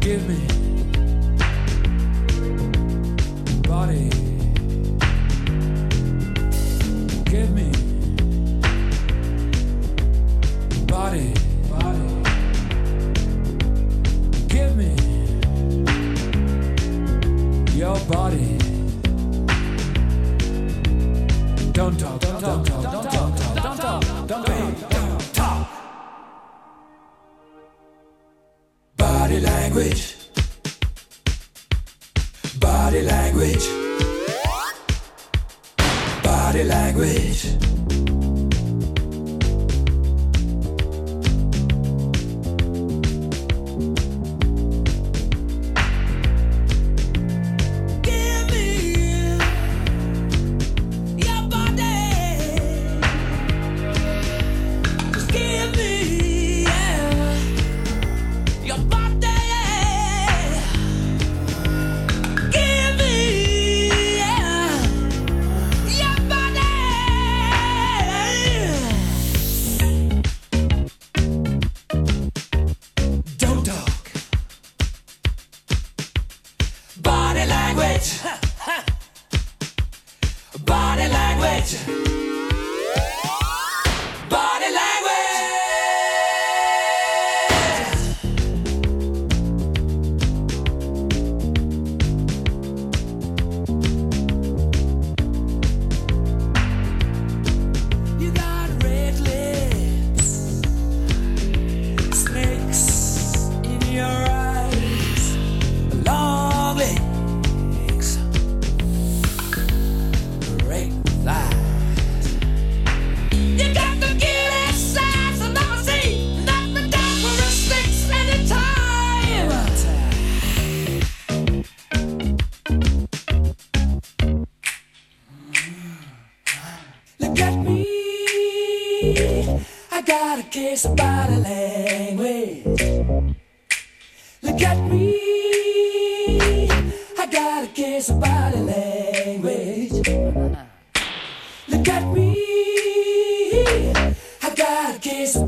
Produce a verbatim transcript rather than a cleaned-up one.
Give me body. Give me body. Body. Give me your body. Don't talk, don't talk, don't talk, don't talk, don't talk, don't talk, don't talk. Body language. Body language. Body language. Body language. Body language. Body language. You got red lips, snakes in your eyes, long legs, great thighs. You got the cutest size I've never seen. Knock me down for a six anytime. Look at me, I got a case of body language. Look at me, I got a case of body language. Look at me, I got a case of